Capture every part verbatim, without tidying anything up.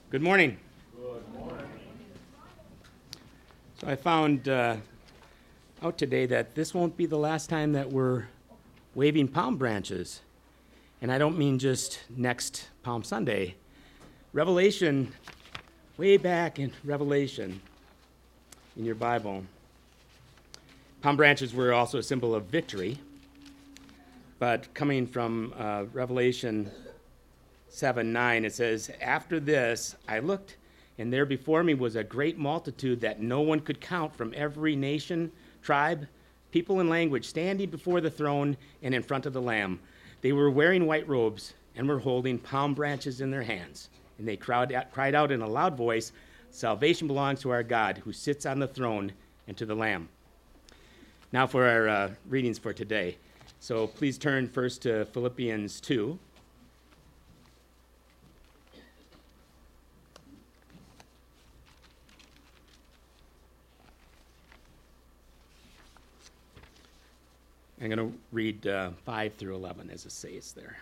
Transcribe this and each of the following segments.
Good morning. Good morning. So I found uh, out today that this won't be the last time that we're waving palm branches. And I don't mean just next Palm Sunday. Revelation, way back in Revelation in your Bible, palm branches were also a symbol of victory. But coming from uh, Revelation seven nine, it says, "After this I looked, and there before me was a great multitude that no one could count, from every nation, tribe, people, and language, standing before the throne and in front of the Lamb. They were wearing white robes and were holding palm branches in their hands. And they cried out, cried out in a loud voice, 'Salvation belongs to our God, who sits on the throne, and to the Lamb.'" Now for our uh, readings for today. So please turn first to Philippians two. I'm going to read uh, five through eleven as it says there.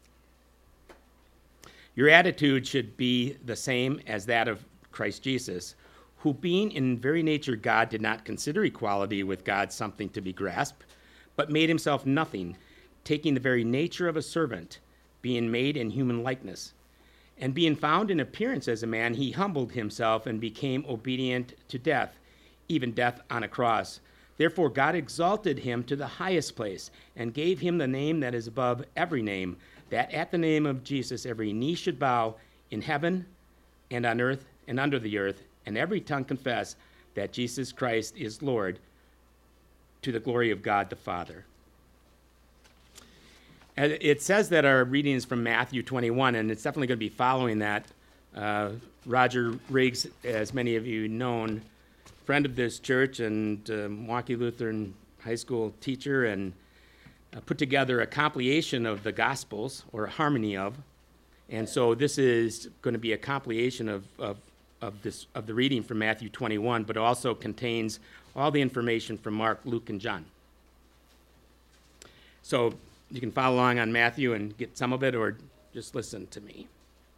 "Your attitude should be the same as that of Christ Jesus, who being in very nature God did not consider equality with God something to be grasped, but made himself nothing, taking the very nature of a servant, being made in human likeness. And being found in appearance as a man, he humbled himself and became obedient to death, even death on a cross. Therefore God exalted him to the highest place and gave him the name that is above every name, that at the name of Jesus every knee should bow, in heaven and on earth and under the earth, and every tongue confess that Jesus Christ is Lord, to the glory of God the Father." And it says that our reading is from Matthew twenty-one, and it's definitely going to be following that. Uh, Roger Riggs, as many of you know, friend of this church and uh, Milwaukee Lutheran High School teacher, and uh, put together a compilation of the Gospels, or a harmony of. And so this is going to be a compilation of, of, of, this, of the reading from Matthew twenty-one, but also contains all the information from Mark, Luke, and John. So you can follow along on Matthew and get some of it, or just listen to me.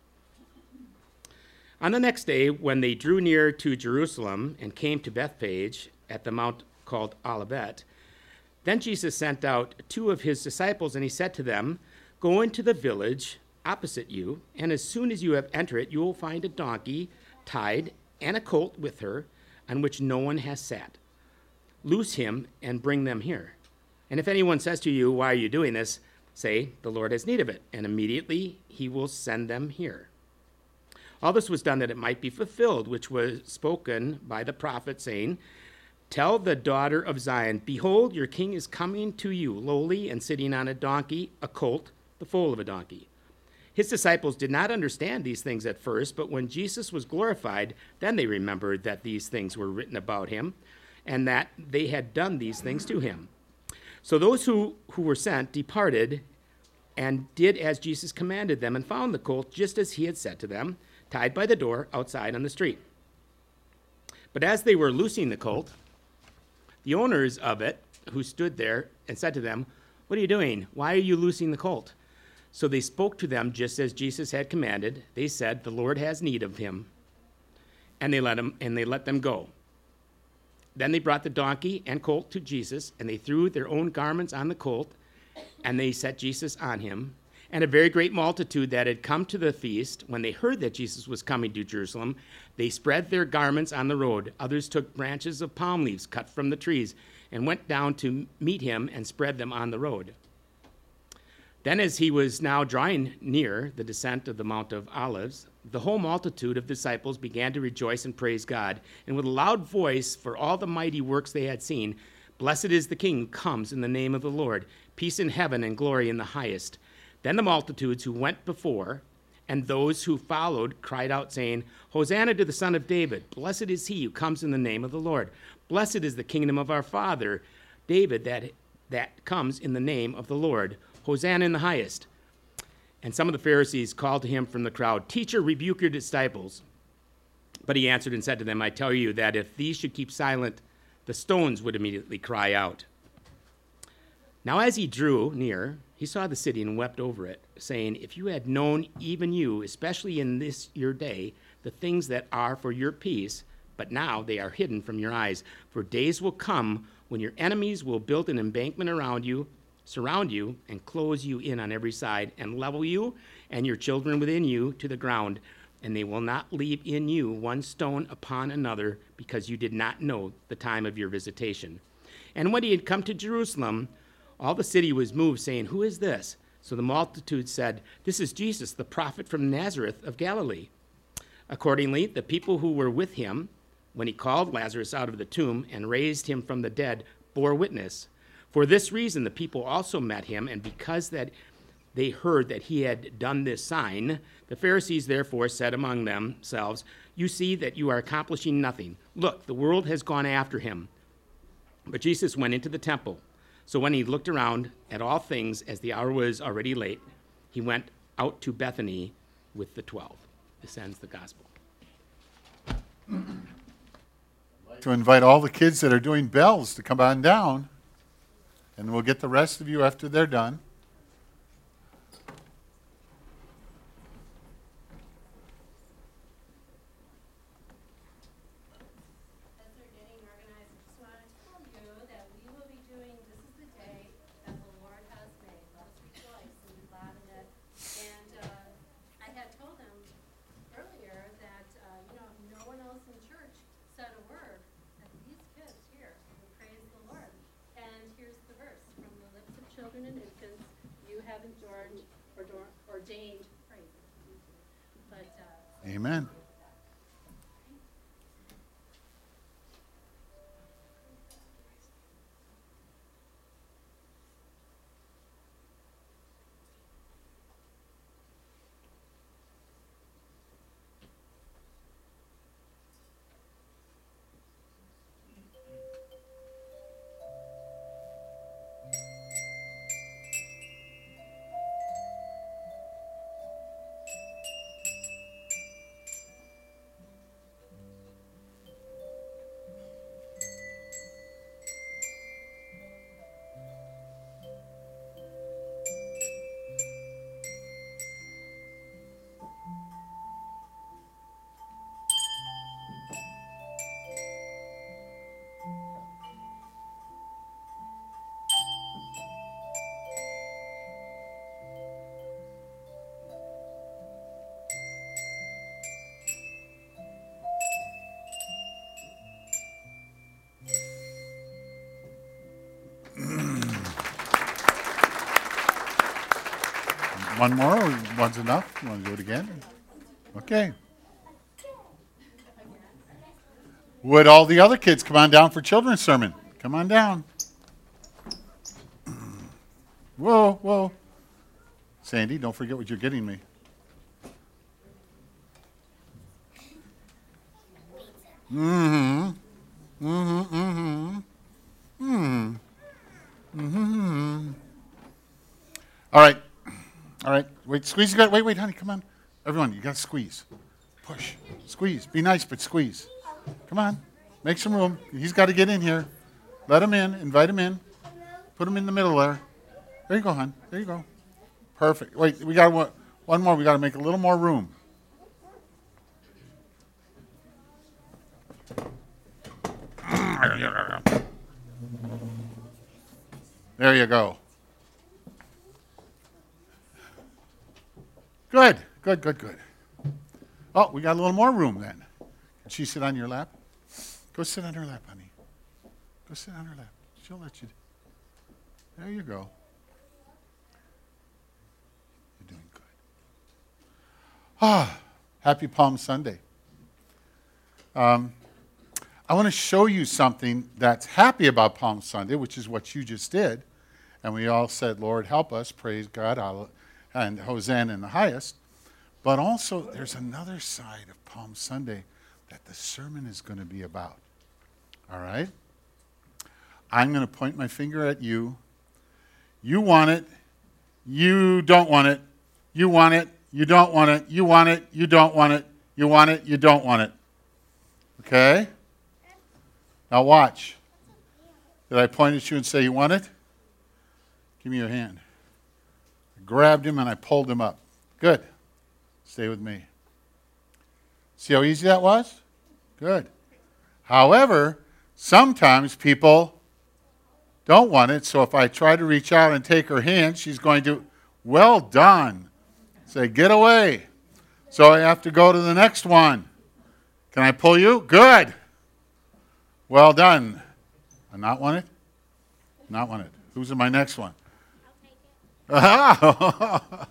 "On the next day, when they drew near to Jerusalem and came to Bethphage at the mount called Olivet, then Jesus sent out two of his disciples, and he said to them, 'Go into the village opposite you, and as soon as you have entered it, you will find a donkey tied and a colt with her, on which no one has sat. Loose him and bring them here. And if anyone says to you, "Why are you doing this?" say, "The Lord has need of it," and immediately he will send them here.' All this was done that it might be fulfilled, which was spoken by the prophet, saying, 'Tell the daughter of Zion, behold, your king is coming to you, lowly and sitting on a donkey, a colt, the foal of a donkey.' His disciples did not understand these things at first, but when Jesus was glorified, then they remembered that these things were written about him, and that they had done these things to him. So those who, who were sent departed and did as Jesus commanded them, and found the colt just as he had said to them, tied by the door outside on the street. But as they were loosing the colt, the owners of it, who stood there, and said to them, 'What are you doing? Why are you loosing the colt?' So they spoke to them just as Jesus had commanded. They said, 'The Lord has need of him.' And they let him, and they let them go. Then they brought the donkey and colt to Jesus, and they threw their own garments on the colt, and they set Jesus on him. And a very great multitude that had come to the feast, when they heard that Jesus was coming to Jerusalem, they spread their garments on the road. Others took branches of palm leaves cut from the trees and went down to meet him and spread them on the road. Then as he was now drawing near the descent of the Mount of Olives, the whole multitude of disciples began to rejoice and praise God, and with a loud voice for all the mighty works they had seen, 'Blessed is the King who comes in the name of the Lord, peace in heaven and glory in the highest.' Then the multitudes who went before and those who followed cried out, saying, 'Hosanna to the Son of David. Blessed is he who comes in the name of the Lord. Blessed is the kingdom of our father David that, that comes in the name of the Lord. Hosanna in the highest.' And some of the Pharisees called to him from the crowd, 'Teacher, rebuke your disciples.' But he answered and said to them, 'I tell you that if these should keep silent, the stones would immediately cry out.' Now as he drew near, he saw the city and wept over it, saying, if you had known, even you, especially in this your day, the things that are for your peace, but now they are hidden from your eyes. For days will come when your enemies will build an embankment around you, surround you, and close you in on every side, and level you and your children within you to the ground. And they will not leave in you one stone upon another, because you did not know the time of your visitation. And when he had come to Jerusalem, all the city was moved, saying, who is this? So the multitude said, this is Jesus, the prophet from Nazareth of Galilee. Accordingly, the people who were with him, when he called Lazarus out of the tomb and raised him from the dead, bore witness. For this reason, the people also met him, and because that they heard that he had done this sign, the Pharisees therefore said among themselves, you see that you are accomplishing nothing. Look, the world has gone after him. But Jesus went into the temple. So when he looked around at all things, as the hour was already late, he went out to Bethany with the twelve. This ends the gospel. To invite all the kids that are doing bells to come on down, and we'll get the rest of you after they're done. And infants, you have enjoined or ordained praise. But, uh, Amen. One more, or one's enough? You want to do it again? Okay. Would all the other kids come on down for children's sermon? Come on down. Whoa, whoa. Sandy, don't forget what you're getting me. Mm-hmm. Mm-hmm, mm-hmm. Mm-hmm. Mm-hmm. All right. All right. Wait, squeeze. You got, wait, wait, honey, come on. Everyone, you got to squeeze. Push. Squeeze. Be nice, but squeeze. Come on. Make some room. He's got to get in here. Let him in. Invite him in. Put him in the middle there. There you go, hon. There you go. Perfect. Wait, we got one, one more. We got to make a little more room. There you go. Good, good, good, good. Oh, we got a little more room then. Can she sit on your lap? Go sit on her lap, honey. Go sit on her lap. She'll let you. There you go. You're doing good. Ah, happy Palm Sunday. Um, I want to show you something that's happy about Palm Sunday, which is what you just did. And we all said, Lord, help us, praise God, and Hosanna in the highest. But also, there's another side of Palm Sunday that the sermon is going to be about. All right? I'm going to point my finger at you. You want it. You don't want it. You want it. You don't want it. You want it. You don't want it. You want it. You don't want it. Okay? Now watch. Did I point at you and say you want it? Give me your hand. I grabbed him and I pulled him up. Good. Stay with me. See how easy that was? Good. However, sometimes people don't want it, so if I try to reach out and take her hand, she's going to, well done. Say, get away. So I have to go to the next one. Can I pull you? Good. Well done. I not want it? Not want it. Who's in my next one? I'll take it.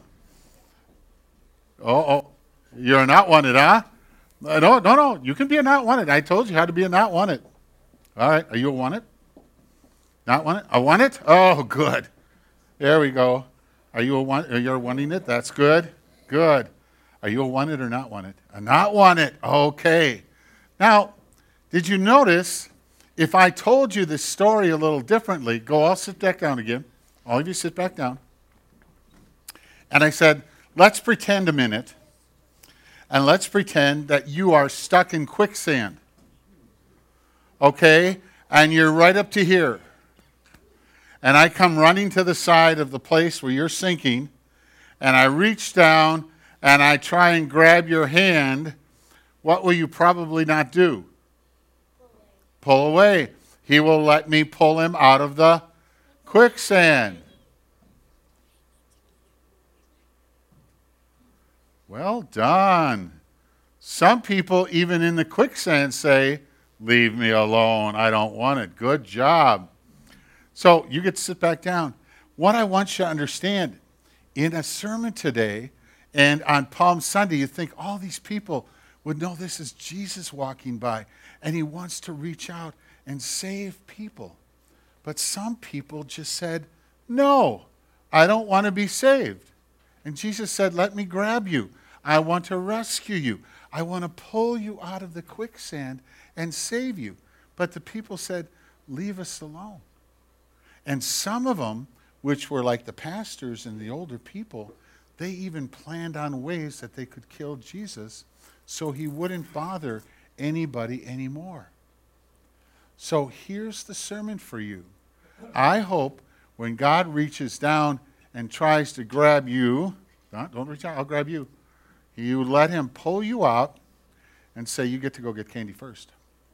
oh, oh, you're not wanted, huh? No, no, no. You can be a not wanted. I told you how to be a not wanted. All right. Are you a wanted? Not wanted? A wanted? Oh, good. There we go. Are you a want? You're wanting it? That's good. Good. Are you a wanted or not wanted? A not wanted. Okay. Now, did you notice if I told you this story a little differently? Go all sit back down again. All of you sit back down. And I said, let's pretend a minute. And let's pretend that you are stuck in quicksand. Okay? And you're right up to here. And I come running to the side of the place where you're sinking. And I reach down and I try and grab your hand. What will you probably not do? Pull away. Pull away. He will let me pull him out of the quicksand. Well done. Some people, even in the quicksand, say, leave me alone. I don't want it. Good job. So you get to sit back down. What I want you to understand, in a sermon today and on Palm Sunday, you think all these people would know this is Jesus walking by, and he wants to reach out and save people. But some people just said, no, I don't want to be saved. And Jesus said, let me grab you. I want to rescue you. I want to pull you out of the quicksand and save you. But the people said, leave us alone. And some of them, which were like the pastors and the older people, they even planned on ways that they could kill Jesus so he wouldn't bother anybody anymore. So here's the sermon for you. I hope when God reaches down and tries to grab you, don't reach out, I'll grab you. You let him pull you out and say, you get to go get candy first.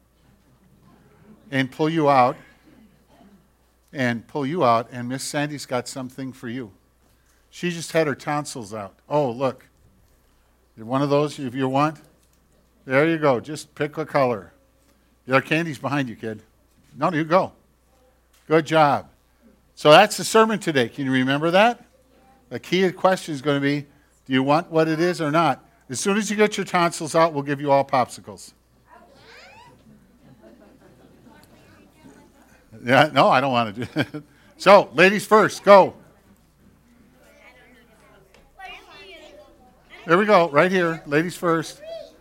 And pull you out, and pull you out, and Miss Sandy's got something for you. She just had her tonsils out. Oh, look. You're one of those if you want? There you go. Just pick a color. Your candy's behind you, kid. No, you go. Good job. So that's the sermon today. Can you remember that? The key question is going to be, do you want what it is or not? As soon as you get your tonsils out, we'll give you all popsicles. Yeah, no, I don't want to do it. So, ladies first, go. There we go, right here. Ladies first.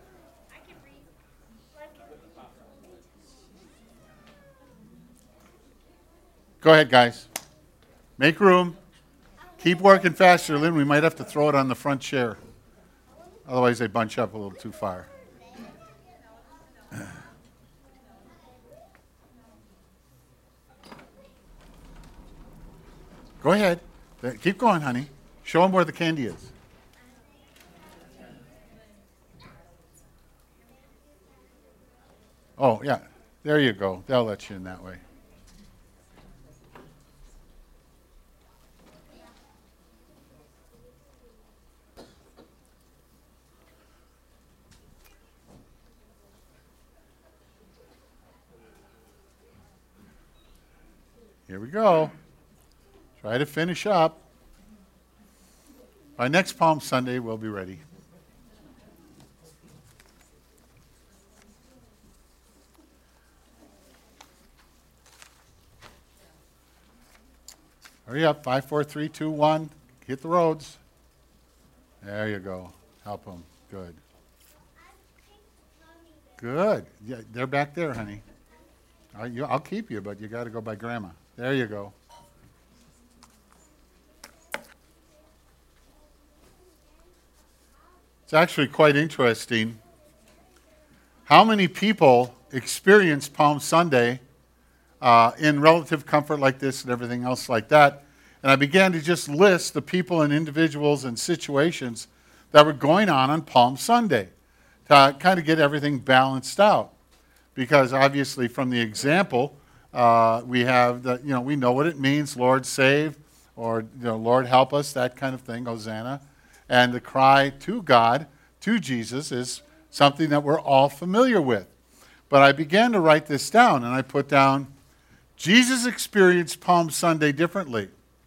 Go ahead, guys. Make room. Keep working faster, Lynn. We might have to throw it on the front chair. Otherwise, they bunch up a little too far. Go ahead. Keep going, honey. Show them where the candy is. Oh, yeah. There you go. They'll let you in that way. Here we go. Try to finish up. By next Palm Sunday, we'll be ready. Hurry up. Five, four, three, two, one. Hit the roads. There you go. Help them. Good. Good. Yeah, they're back there, honey. I'll, you, I'll keep you, but you got to go by Grandma. There you go. It's actually quite interesting. How many people experience Palm Sunday uh, in relative comfort like this and everything else like that? And I began to just list the people and individuals and situations that were going on on Palm Sunday to kind of get everything balanced out. Because obviously from the example, uh, we have, the, you know, we know what it means, Lord save, or, you know, Lord help us, that kind of thing, Hosanna. And the cry to God, to Jesus, is something that we're all familiar with. But I began to write this down, and I put down, Jesus experienced Palm Sunday differently.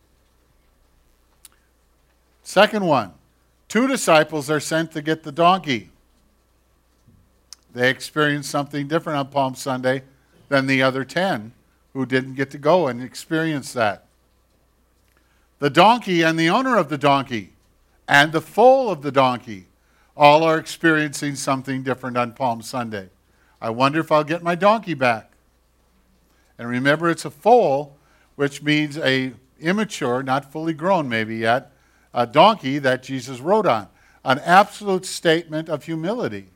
Second one, two disciples are sent to get the donkey. They experienced something different on Palm Sunday than the other ten who didn't get to go and experience that. The donkey and the owner of the donkey and the foal of the donkey all are experiencing something different on Palm Sunday. I wonder if I'll get my donkey back. And remember, it's a foal, which means a immature, not fully grown maybe yet, a donkey that Jesus rode on. An absolute statement of humility.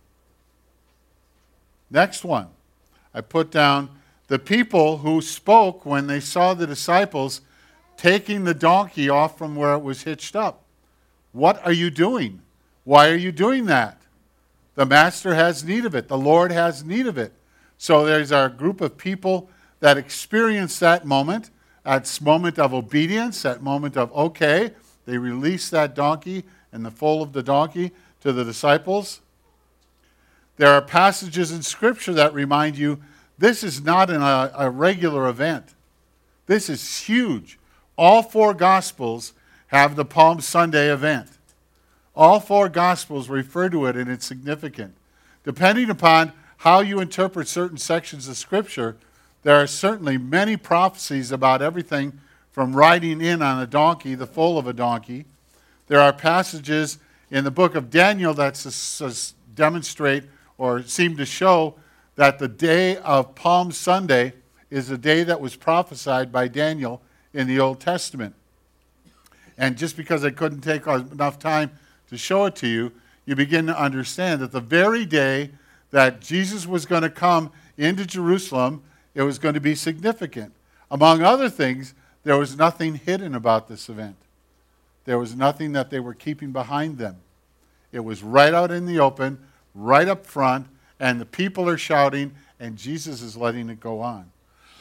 Next one. I put down the people who spoke when they saw the disciples taking the donkey off from where it was hitched up. What are you doing? Why are you doing that? The Master has need of it. The Lord has need of it. So there's our group of people that experience that moment, that moment of obedience, that moment of, okay, they release that donkey and the foal of the donkey to the disciples. There are passages in Scripture that remind you this is not an, a, a regular event. This is huge. All four Gospels have the Palm Sunday event. All four Gospels refer to it, and it's significant. Depending upon how you interpret certain sections of Scripture, there are certainly many prophecies about everything from riding in on a donkey, the foal of a donkey. There are passages in the book of Daniel that s- s- demonstrate or seem to show that the day of Palm Sunday is the day that was prophesied by Daniel in the Old Testament. And just because I couldn't take enough time to show it to you, you begin to understand that the very day that Jesus was going to come into Jerusalem, it was going to be significant. Among other things, there was nothing hidden about this event. There was nothing that they were keeping behind them. It was right out in the open, right up front, and the people are shouting, and Jesus is letting it go on.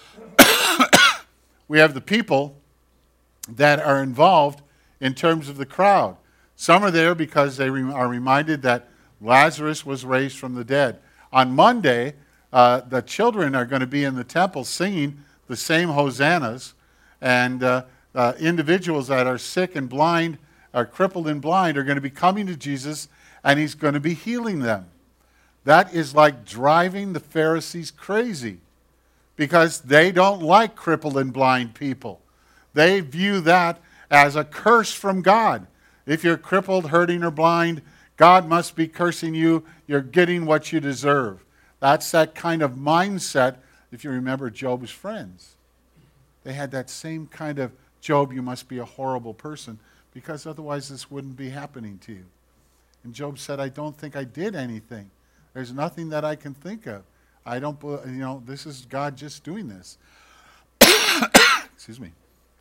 We have the people that are involved in terms of the crowd. Some are there because they re- are reminded that Lazarus was raised from the dead. On Monday, uh, the children are going to be in the temple singing the same hosannas, and uh, uh, individuals that are sick and blind, are crippled and blind, are going to be coming to Jesus, and he's going to be healing them. That is like driving the Pharisees crazy because they don't like crippled and blind people. They view that as a curse from God. If you're crippled, hurting, or blind, God must be cursing you. You're getting what you deserve. That's that kind of mindset, if you remember Job's friends. They had that same kind of, Job, you must be a horrible person because otherwise this wouldn't be happening to you. And Job said, I don't think I did anything. There's nothing that I can think of. I don't, you know, this is God just doing this. Excuse me.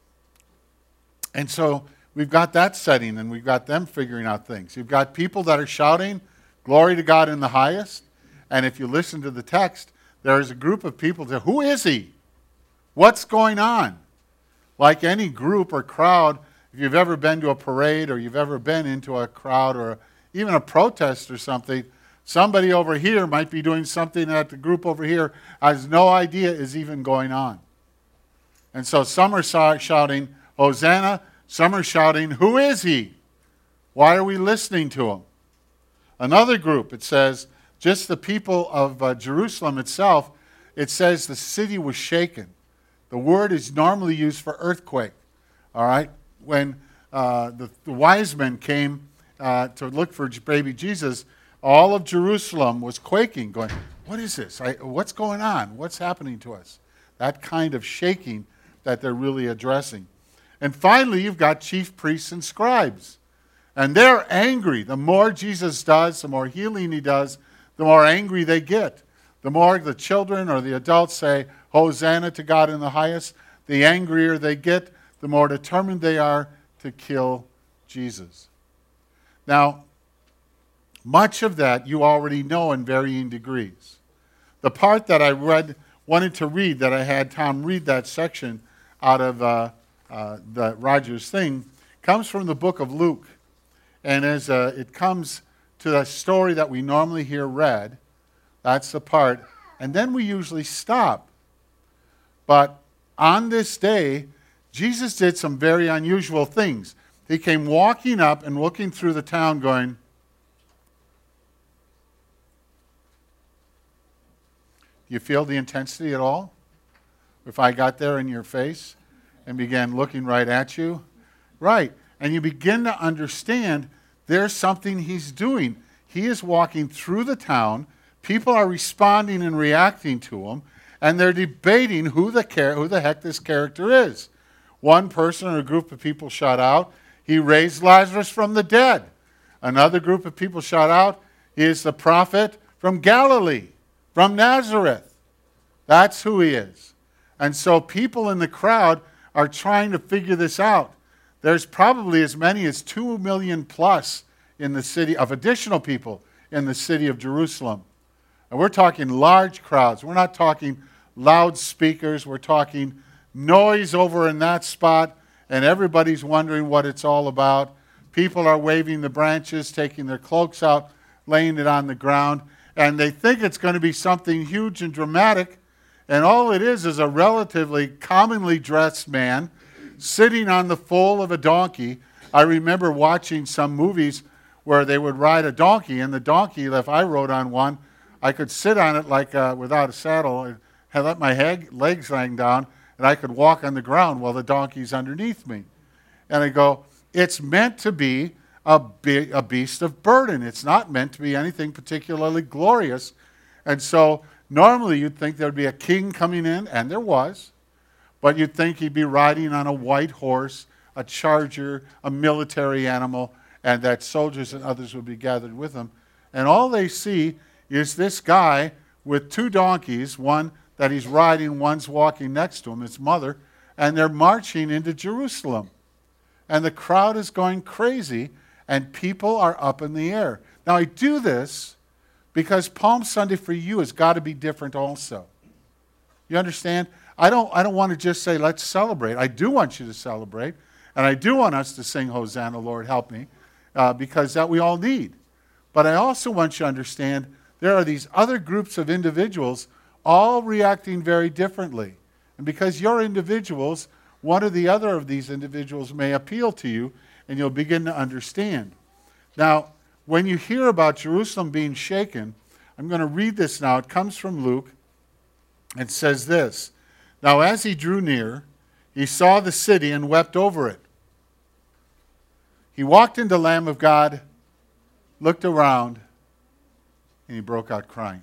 And so we've got that setting, and we've got them figuring out things. You've got people that are shouting, glory to God in the highest. And if you listen to the text, there's a group of people that, who is he? What's going on? Like any group or crowd, if you've ever been to a parade or you've ever been into a crowd or even a protest or something, somebody over here might be doing something that the group over here has no idea is even going on. And so some are shouting, Hosanna. Some are shouting, who is he? Why are we listening to him? Another group, it says, just the people of uh, Jerusalem itself, it says the city was shaken. The word is normally used for earthquake. All right? When uh, the, the wise men came uh, to look for baby Jesus, all of Jerusalem was quaking, going, what is this? I, what's going on? What's happening to us? That kind of shaking that they're really addressing. And finally, you've got chief priests and scribes. And they're angry. The more Jesus does, the more healing he does, the more angry they get. The more the children or the adults say, Hosanna to God in the highest, the angrier they get, the more determined they are to kill Jesus. Now, much of that you already know in varying degrees. The part that I read, wanted to read, that I had Tom read that section out of uh, uh, the Rogers thing, comes from the book of Luke. And as uh, it comes to the story that we normally hear read, that's the part. And then we usually stop. But on this day, Jesus did some very unusual things. He came walking up and looking through the town going, do you feel the intensity at all? If I got there in your face and began looking right at you? Right. And you begin to understand there's something he's doing. He is walking through the town. People are responding and reacting to him. And they're debating who the, char- who the heck this character is. One person or a group of people shout out, he raised Lazarus from the dead. Another group of people shout out, he is the prophet from Galilee, from Nazareth. That's who he is. And so people in the crowd are trying to figure this out. There's probably as many as two million plus in the city, of additional people in the city of Jerusalem. And we're talking large crowds. We're not talking loudspeakers. We're talking noise over in that spot, and everybody's wondering what it's all about. People are waving the branches, taking their cloaks out, laying it on the ground, and they think it's going to be something huge and dramatic, and all it is is a relatively commonly dressed man sitting on the foal of a donkey. I remember watching some movies where they would ride a donkey, and the donkey, if I rode on one, I could sit on it like uh, without a saddle and let my head, legs hang down, and I could walk on the ground while the donkey's underneath me. And I go, it's meant to be a, be- a beast of burden. It's not meant to be anything particularly glorious. And so normally you'd think there'd be a king coming in, and there was, but you'd think he'd be riding on a white horse, a charger, a military animal, and that soldiers and others would be gathered with him. And all they see is this guy with two donkeys, one that he's riding, one's walking next to him, his mother, and they're marching into Jerusalem. And the crowd is going crazy, and people are up in the air. Now, I do this because Palm Sunday for you has got to be different also. You understand? I don't, I don't want to just say, let's celebrate. I do want you to celebrate, and I do want us to sing Hosanna, Lord, help me, uh, because that we all need. But I also want you to understand there are these other groups of individuals all reacting very differently. And because you're individuals, one or the other of these individuals may appeal to you, and you'll begin to understand. Now, when you hear about Jerusalem being shaken, I'm going to read this now. It comes from Luke. It says this, "Now as he drew near, he saw the city and wept over it. He walked into the Lamb of God, looked around, and he broke out crying."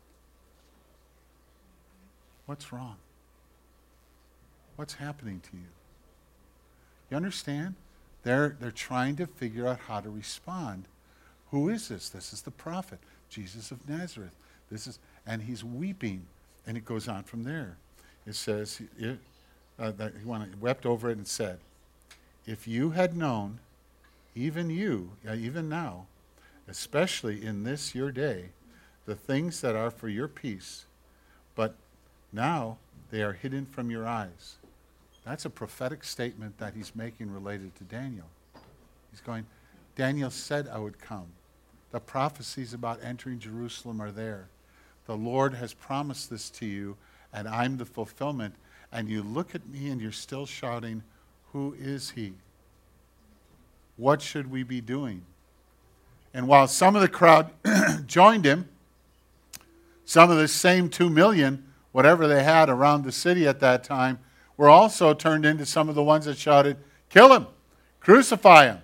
What's wrong? What's happening to you? You understand? They're, they're trying to figure out how to respond. Who is this? This is the prophet, Jesus of Nazareth. This is, and he's weeping, and it goes on from there. It says, it, uh, that he wept over it and said, "If you had known, even you, uh, even now, especially in this your day, the things that are for your peace, but now they are hidden from your eyes." That's a prophetic statement that he's making related to Daniel. He's going, Daniel said I would come. The prophecies about entering Jerusalem are there. The Lord has promised this to you, and I'm the fulfillment. And you look at me and you're still shouting, who is he? What should we be doing? And while some of the crowd joined him, some of the same two million, whatever they had around the city at that time, were also turned into some of the ones that shouted, "Kill him! Crucify him!"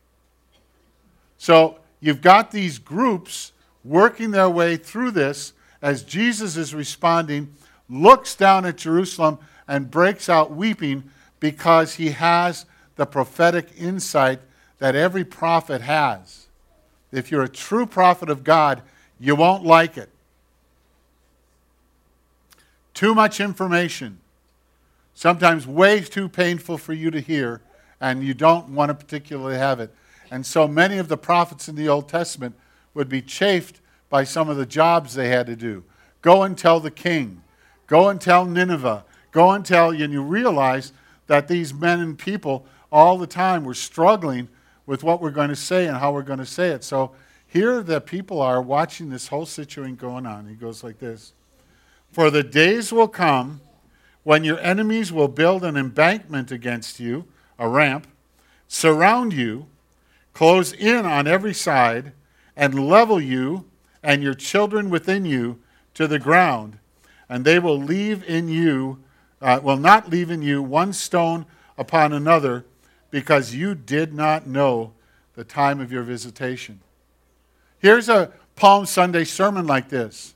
So you've got these groups working their way through this as Jesus is responding, looks down at Jerusalem and breaks out weeping because he has the prophetic insight that every prophet has. If you're a true prophet of God, you won't like it. Too much information. sometimes way too painful for you to hear, and you don't want to particularly have it. And so many of the prophets in the Old Testament would be chafed by some of the jobs they had to do. Go and tell the king. Go and tell Nineveh. Go and tell, and you realize that these men and people all the time were struggling with what we're going to say and how we're going to say it. So here the people are watching this whole situation going on. He goes like this. For the days will come when your enemies will build an embankment against you, a ramp, surround you, close in on every side, and level you and your children within you to the ground. And they will leave in you, uh, will not leave in you one stone upon another, because you did not know the time of your visitation. Here's a Palm Sunday sermon like this.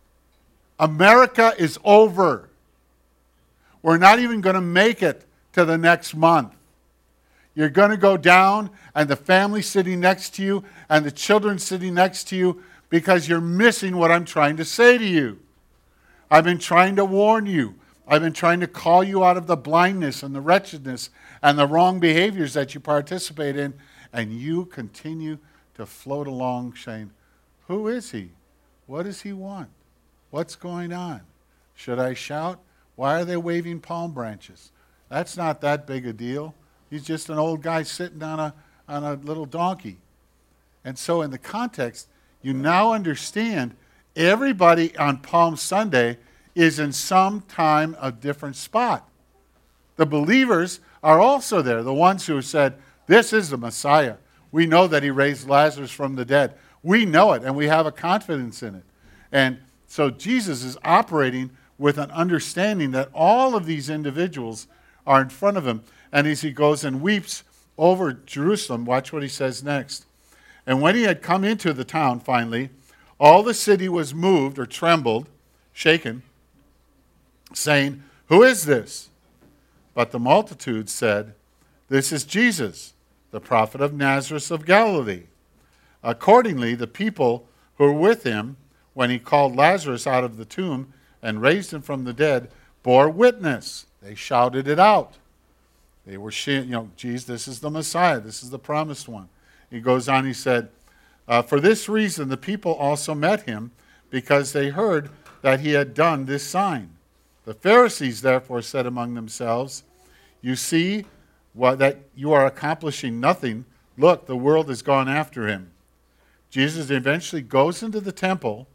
America is over. We're not even going to make it to the next month. You're going to go down, and the family sitting next to you, and the children sitting next to you, because you're missing what I'm trying to say to you. I've been trying to warn you. I've been trying to call you out of the blindness and the wretchedness and the wrong behaviors that you participate in, and you continue to float along saying, who is he? What does he want? What's going on? Should I shout? Why are they waving palm branches? That's not that big a deal. He's just an old guy sitting on a, on a little donkey. And so in the context, you now understand everybody on Palm Sunday is in some time a different spot. The believers are also there, the ones who said, this is the Messiah. We know that he raised Lazarus from the dead. We know it, and we have a confidence in it. And so Jesus is operating with an understanding that all of these individuals are in front of him. And as he goes and weeps over Jerusalem, watch what he says next. And when he had come into the town finally, all the city was moved or trembled, shaken, saying, who is this? But the multitude said, this is Jesus, the prophet of Nazareth of Galilee. Accordingly, the people who were with him, when he called Lazarus out of the tomb and raised him from the dead, bore witness. They shouted it out. They were, you know, Jesus, this is the Messiah. This is the promised one. He goes on, he said, uh, for this reason the people also met him, because they heard that he had done this sign. The Pharisees therefore said among themselves, you see what, that you are accomplishing nothing. Look, the world has gone after him. Jesus eventually goes into the temple,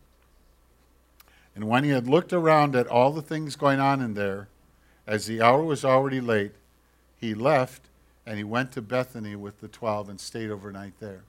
and when he had looked around at all the things going on in there, as the hour was already late, he left and he went to Bethany with the twelve and stayed overnight there.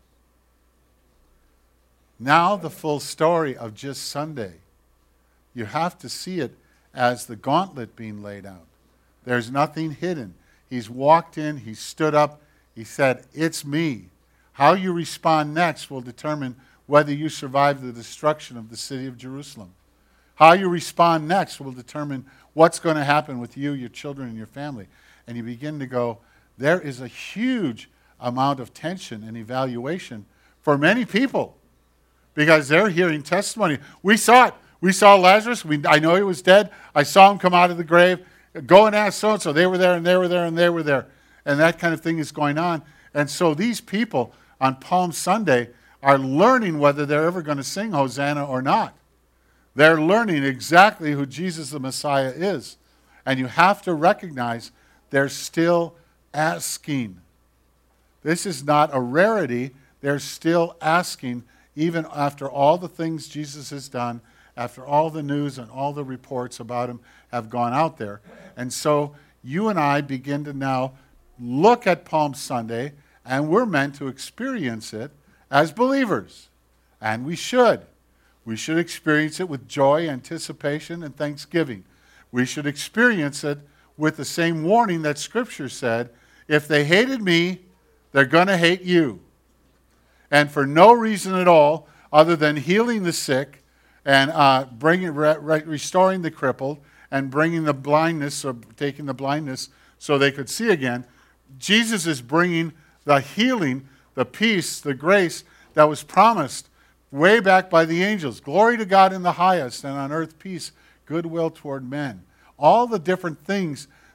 Now the full story of just Sunday. You have to see it as the gauntlet being laid out. There's nothing hidden. He's walked in, he stood up, he said, it's me. How you respond next will determine whether you survive the destruction of the city of Jerusalem. How you respond next will determine what's going to happen with you, your children, and your family. And you begin to go, there is a huge amount of tension and evaluation for many people, because they're hearing testimony. We saw it. We saw Lazarus. We, I know he was dead. I saw him come out of the grave. Go and ask so-and-so. They were there, and they were there, and they were there. And that kind of thing is going on. And so these people on Palm Sunday are learning whether they're ever going to sing Hosanna or not. They're learning exactly who Jesus the Messiah is. And you have to recognize they're still asking. This is not a rarity. They're still asking, even after all the things Jesus has done, after all the news and all the reports about him have gone out there. And so you and I begin to now look at Palm Sunday, and we're meant to experience it as believers. And we should. We should experience it with joy, anticipation, and thanksgiving. We should experience it with the same warning that Scripture said, if they hated me, they're going to hate you. And for no reason at all other than healing the sick and uh, bringing, re- re- restoring the crippled and bringing the blindness, or taking the blindness so they could see again, Jesus is bringing the healing, the peace, the grace that was promised way back by the angels. Glory to God in the highest, and on earth peace, goodwill toward men. All the different things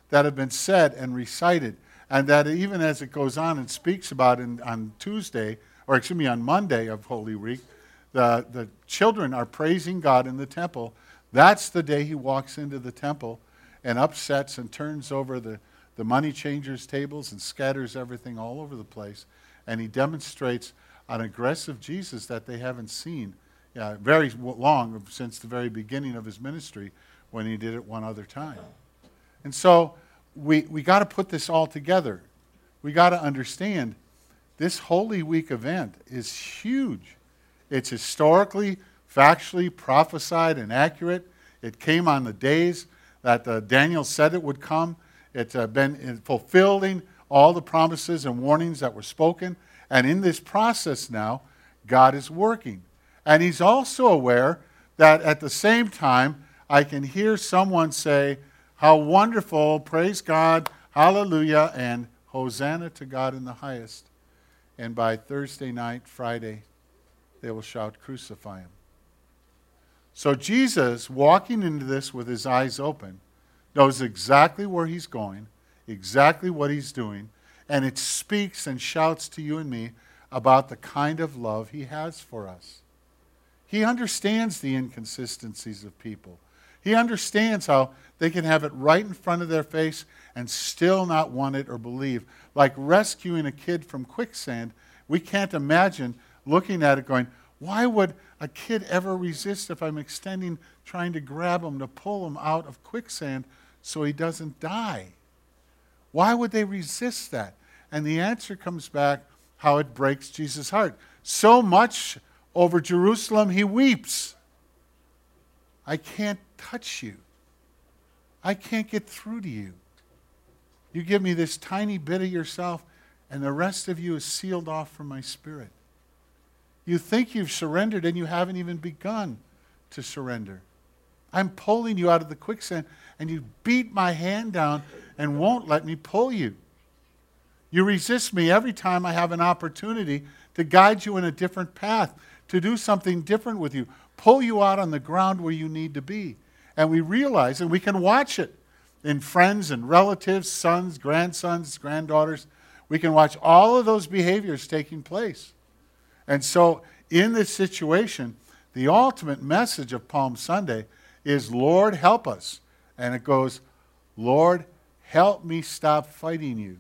that have been said and recited. And that even as it goes on and speaks about in, on Tuesday, or excuse me, on Monday of Holy Week, the, the children are praising God in the temple. That's the day he walks into the temple and upsets and turns over the, the money changers' tables and scatters everything all over the place. And he demonstrates an aggressive Jesus that they haven't seen yeah, very long, since the very beginning of his ministry, when he did it one other time. And so we we got to put this all together. We got to understand this Holy Week event is huge. It's historically, factually prophesied and accurate. It came on the days that uh, Daniel said it would come. It's uh, been fulfilling all the promises and warnings that were spoken. And in this process now, God is working. And he's also aware that at the same time, I can hear someone say, how wonderful, praise God, hallelujah, and Hosanna to God in the highest. And by Thursday night, Friday, they will shout, crucify him. So Jesus, walking into this with his eyes open, knows exactly where he's going, exactly what he's doing, and it speaks and shouts to you and me about the kind of love he has for us. He understands the inconsistencies of people. He understands how they can have it right in front of their face and still not want it or believe. Like rescuing a kid from quicksand, we can't imagine looking at it going, why would a kid ever resist if I'm extending, trying to grab him to pull him out of quicksand so he doesn't die? Why would they resist that? And the answer comes back how it breaks Jesus' heart. So much over Jerusalem, he weeps. I can't touch you. I can't get through to you. You give me this tiny bit of yourself, and the rest of you is sealed off from my spirit. You think you've surrendered, and you haven't even begun to surrender. I'm pulling you out of the quicksand, and you beat my hand down and won't let me pull you. You resist me every time I have an opportunity to guide you in a different path, to do something different with you, pull you out on the ground where you need to be. And we realize, and we can watch it in friends and relatives, sons, grandsons, granddaughters. We can watch all of those behaviors taking place. And so in this situation, the ultimate message of Palm Sunday is, Lord, help us. And it goes, Lord, help me stop fighting you.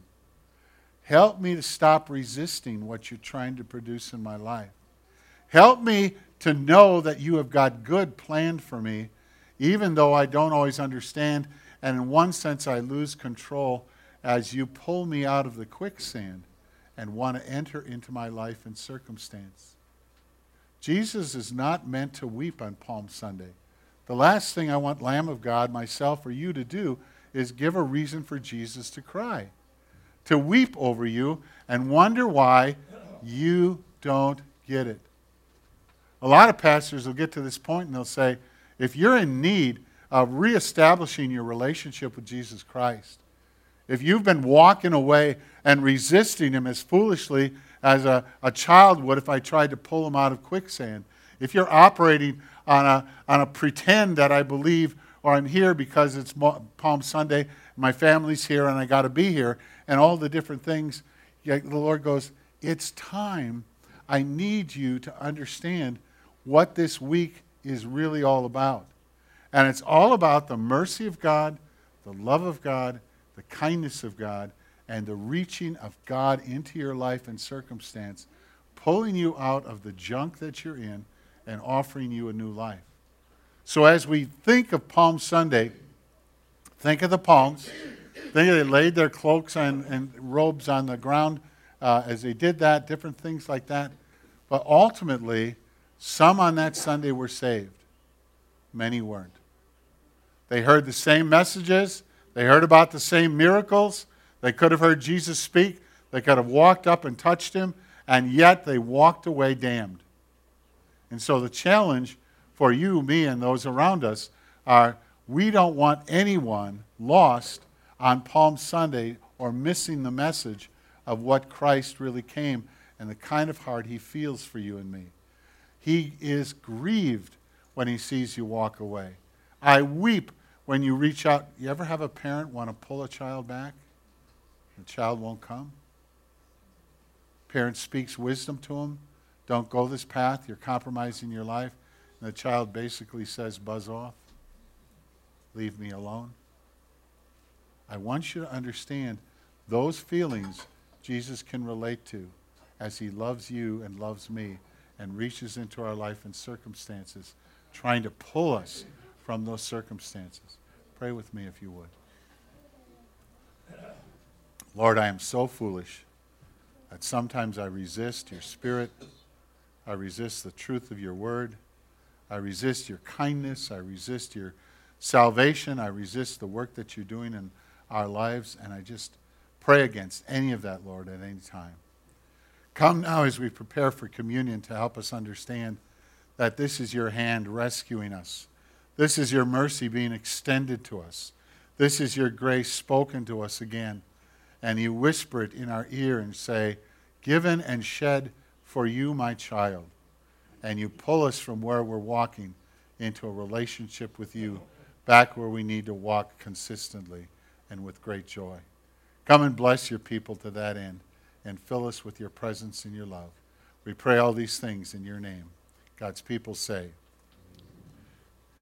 Help me to stop resisting what you're trying to produce in my life. Help me to know that you have got good planned for me, even though I don't always understand, and in one sense I lose control as you pull me out of the quicksand and want to enter into my life and circumstance. Jesus is not meant to weep on Palm Sunday. The last thing I want Lamb of God, myself, or you to do is give a reason for Jesus to cry, to weep over you and wonder why you don't get it. A lot of pastors will get to this point and they'll say, if you're in need of reestablishing your relationship with Jesus Christ, if you've been walking away and resisting him as foolishly as a, a child would if I tried to pull him out of quicksand, if you're operating on a, on a pretend that I believe, or I'm here because it's Palm Sunday, my family's here and I got to be here, and all the different things, the Lord goes, it's time. I need you to understand what this week is really all about. And it's all about the mercy of God, the love of God, the kindness of God, and the reaching of God into your life and circumstance, pulling you out of the junk that you're in and offering you a new life. So as we think of Palm Sunday, think of the palms. Think they laid their cloaks and, and robes on the ground uh, as they did that, different things like that. But ultimately, some on that Sunday were saved. Many weren't. They heard the same messages. They heard about the same miracles. They could have heard Jesus speak. They could have walked up and touched him. And yet they walked away damned. And so the challenge for you, me, and those around us are, we don't want anyone lost on Palm Sunday or missing the message of what Christ really came and the kind of heart he feels for you and me. He is grieved when he sees you walk away. I weep when you reach out, you ever have a parent want to pull a child back? The child won't come. Parent speaks wisdom to him. Don't go this path. You're compromising your life. And the child basically says, buzz off. Leave me alone. I want you to understand those feelings Jesus can relate to as he loves you and loves me and reaches into our life and circumstances, trying to pull us from those circumstances. Pray with me if you would. Lord, I am so foolish that sometimes I resist your spirit. I resist the truth of your word. I resist your kindness. I resist your salvation. I resist the work that you're doing in our lives. And I just pray against any of that, Lord, at any time. Come now as we prepare for communion to help us understand that this is your hand rescuing us. This is your mercy being extended to us. This is your grace spoken to us again. And you whisper it in our ear and say, given and shed for you, my child. And you pull us from where we're walking into a relationship with you, back where we need to walk consistently and with great joy. Come and bless your people to that end and fill us with your presence and your love. We pray all these things in your name. God's people say,